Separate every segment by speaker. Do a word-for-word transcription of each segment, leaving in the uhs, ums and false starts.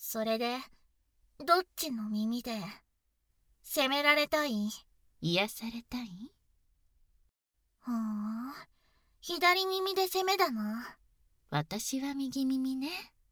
Speaker 1: それで、どっちの耳で、責められたい？
Speaker 2: 癒されたい？
Speaker 1: ふーん、左耳で責めだな。
Speaker 2: 私は右耳ね。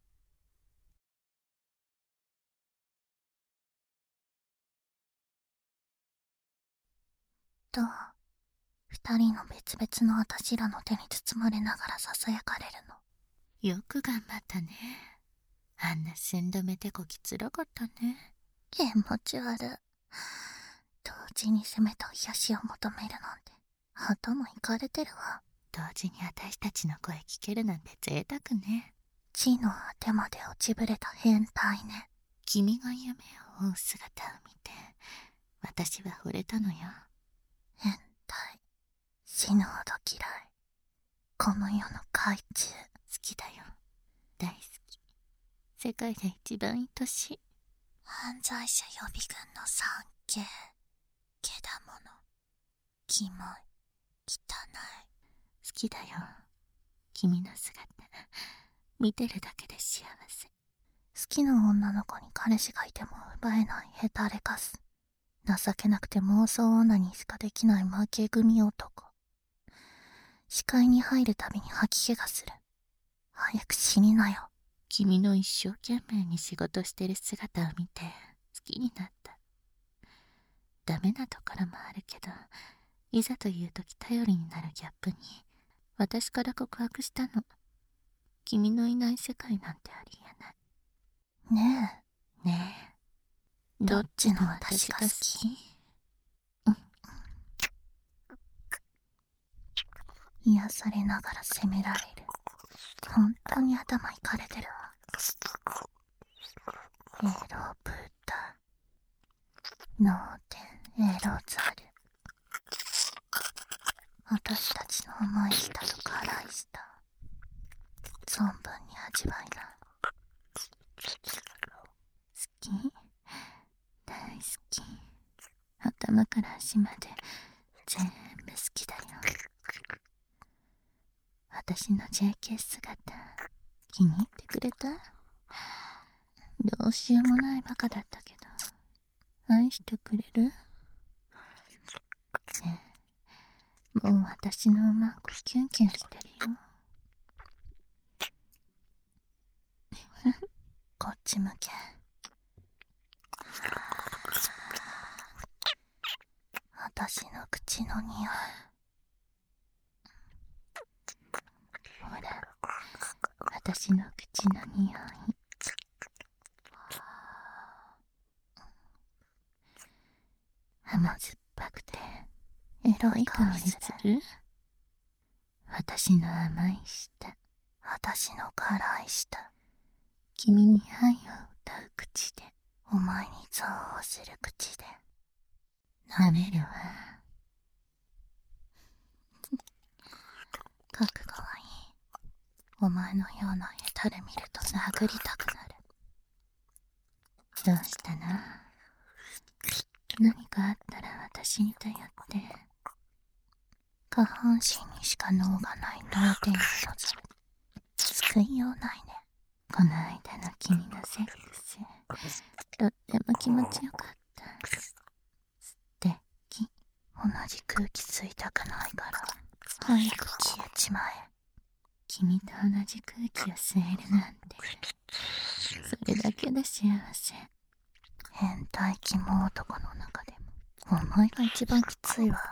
Speaker 1: と、二人の別々の私らの手に包まれながら囁かれるの。
Speaker 2: よく頑張ったね。あんな寸止め手こきつらかったね。
Speaker 1: 気持ち悪い。同時に責めと癒しを求めるなんて、頭いかれてるわ。
Speaker 2: 同時に私たちの声聞けるなんて贅沢ね。
Speaker 1: 地の果てまで落ちぶれた変態ね。
Speaker 2: 君が夢を追う姿を見て、私は惚れたのよ。
Speaker 1: 変態。死ぬほど嫌い。この世の怪虫。
Speaker 2: 好きだよ。大好き。世界で一番愛しい。
Speaker 1: 犯罪者予備軍の産経。けだもの。キモい。汚い。
Speaker 2: 好きだよ。君の姿。見てるだけで幸せ。
Speaker 1: 好きな女の子に彼氏がいても奪えないヘタレカス。情けなくて妄想女にしかできない負け組男。視界に入るたびに吐き気がする。早く死になよ。
Speaker 2: 君の一生懸命に仕事してる姿を見て好きになった。ダメなところもあるけど、いざという時頼りになるギャップに私から告白したの。君のいない世界なんてありえない。
Speaker 1: ね
Speaker 2: えね
Speaker 1: え、どっちの私が好き？癒されながら責められる。本当に頭いかれてるわ。エロブタ、脳天エロザル。私たちの甘い舌と辛い舌、存分に味わいな。
Speaker 2: 好き、大好き。頭から足まで全部好きだよ。私の ジェーケー 姿気に入ってくれた？どうしようもないバカだったけど愛してくれる？ねえ、もう私の馬子キュンキュンしてるよ。
Speaker 1: こっち向け。私の口の匂い。
Speaker 2: ほら、私の口の匂い。甘酸っぱくてエロい香りする？私の甘い舌、
Speaker 1: 私の辛い舌。
Speaker 2: 君に愛を歌う口で、
Speaker 1: お前に憎悪する口で
Speaker 2: 舐めるわ。
Speaker 1: 覚悟はいい。お前のようなヘタレ見ると殴りたくなる。
Speaker 2: どうしたの？何かあったら私に頼って。
Speaker 1: 下半身にしか脳がない脳天のザル。救いようないね。
Speaker 2: この間の君のセックス、とっても気持ちよかった。素敵。
Speaker 1: 同じ空気吸いたくないから早く消えちまえ。
Speaker 2: 君と同じ空気を吸えるなんて、それだけで幸せ。
Speaker 1: 変態キモ男の中でもお前が一番きついわ。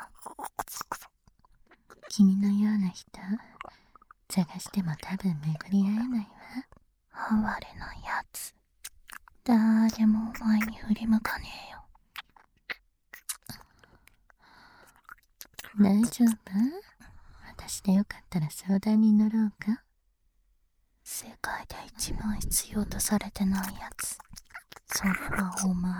Speaker 2: 君のような人探しても多分巡り会えないわ。
Speaker 1: 哀れなやつ。誰もお前に振り向かねえよ。
Speaker 2: 大丈夫？私でよかったら相談に乗ろうか？
Speaker 1: 世界で一番必要とされてないやつ、それはお前。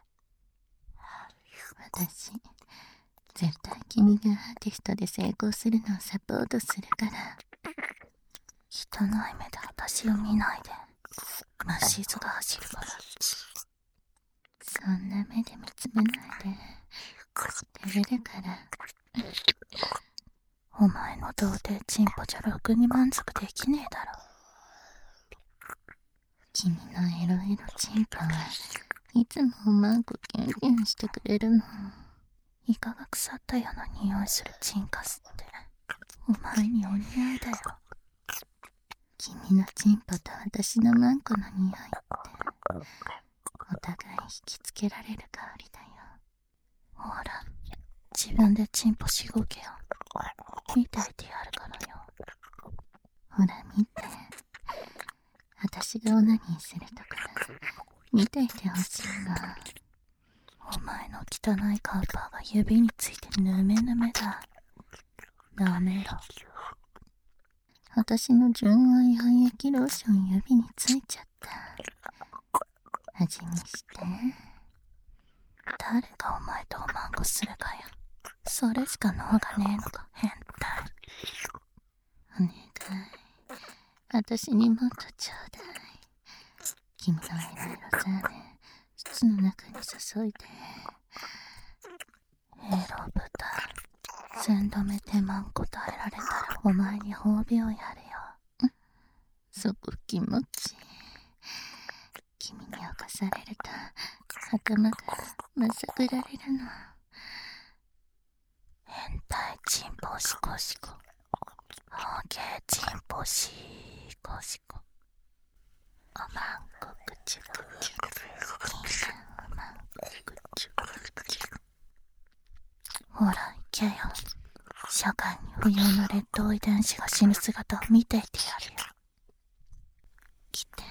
Speaker 2: 私絶対君がアーティストで成功するのをサポートするから。
Speaker 1: 汚い目で私を見ないで。虫唾が走るから。
Speaker 2: そんな目で見つめないで。照れるから。
Speaker 1: お前の童貞チンポじゃろくに満足できねえだろ。
Speaker 2: 気君のエロエロチンポはいつもおまんこキュンキュンしてくれるの。
Speaker 1: イカが腐ったような匂いするチンカスってお前にお似合いだよ。
Speaker 2: 君のチンポと私のマンコの匂いってお互い引きつけられる香りだよ。
Speaker 1: ほら、自分でチンポしごけよ。見ていてやるからよ。
Speaker 2: ほら見て、私がオナニーするところ見ていてほしいな。
Speaker 1: お前の汚いカッパーが指についてヌメヌメだ。なめろ。
Speaker 2: 私の純愛愛液ローション指についちゃった。味見して。
Speaker 1: 誰がお前とおまんこするかよ。それしか脳がねえのか、変態。
Speaker 2: お願い、私にもっとちょうだい。君のエロエロザーメン筒の中に注いで。
Speaker 1: エロ豚、千度目手間んこ耐えられたらお前に褒美をやるよ。
Speaker 2: そこ気持ちいい。君に起こされると頭からまさぐられるの。
Speaker 1: 変態チンポシコシコ。オーケーチンポシコシコ。おまんこくちゅくちゅ。金がおまんこくちゅくちゅ。ほら行けよ。社会に不要な劣等遺伝子が死ぬ姿を見ていてやるよ。
Speaker 2: 来て。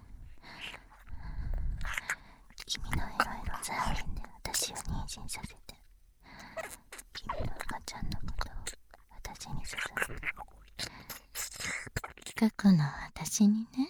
Speaker 2: 君のエロエロザーメンで私を妊娠させて、君の赤ちゃんのことを私に捧げて、過去の私にね。